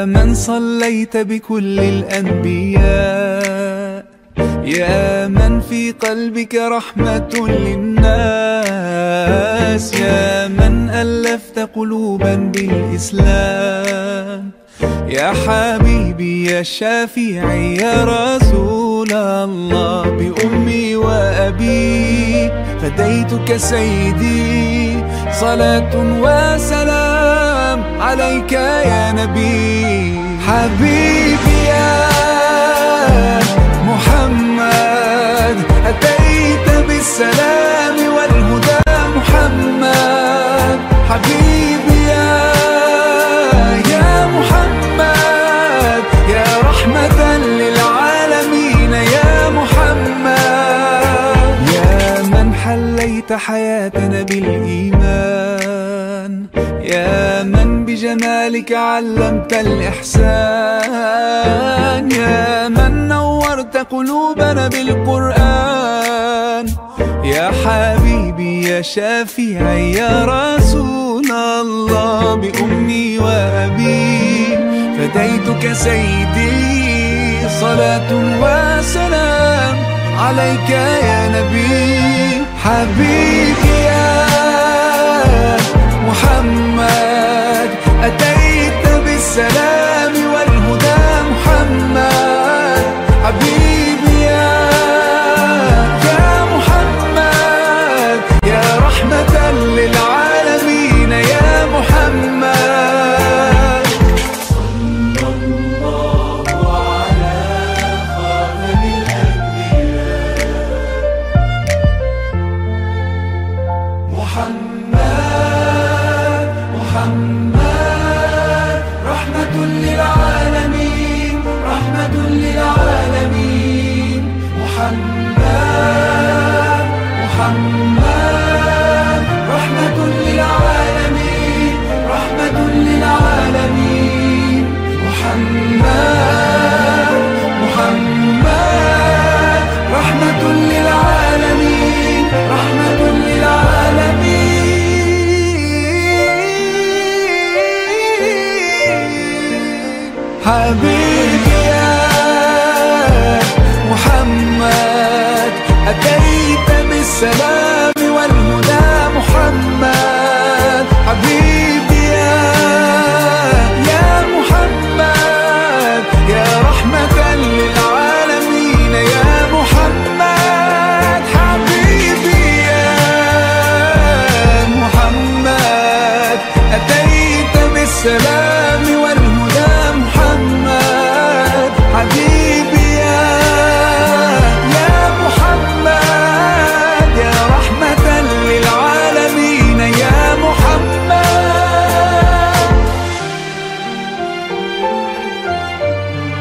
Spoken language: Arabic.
يا من صليت بكل الأنبياء، يا من في قلبك رحمة للناس، يا من ألفت قلوبا بالإسلام، يا حبيبي يا شافعي يا رسول الله، بأمي وأبي فديتك سيدي، صلاة وسلام عليك يا نبي. حبيبي يا محمد أتيت بالسلام والهدى محمد، حبيبي يا محمد يا رحمة للعالمين يا محمد، يا من حليت حياتنا بالإيمان، يا من بجمالك علمت الإحسان، يا من نورت قلوبنا بالقرآن، يا حبيبي يا شافعي يا رسول الله، بأمي وأبي فديتك سيدي، صلاة وسلام عليك يا نبي. حبيبي يا محمد أتيت بالسلام والهدى محمد، حبيبي يا محمد يا رحمة للعالمين يا محمد. صلى الله على خاتم الأنبياء محمد رحمة للعالمين، رحمة للعالمين. محمد رحمة للعالمين، رحمة للعالمين. محمد رحمة للعالمين، رحمة للعالمين. حبيبي يا محمد أتيت بالسلام والهدى محمد، حبيبي يا محمد يا رحمة للعالمين يا محمد، حبيبي يا محمد أتيت بالسلام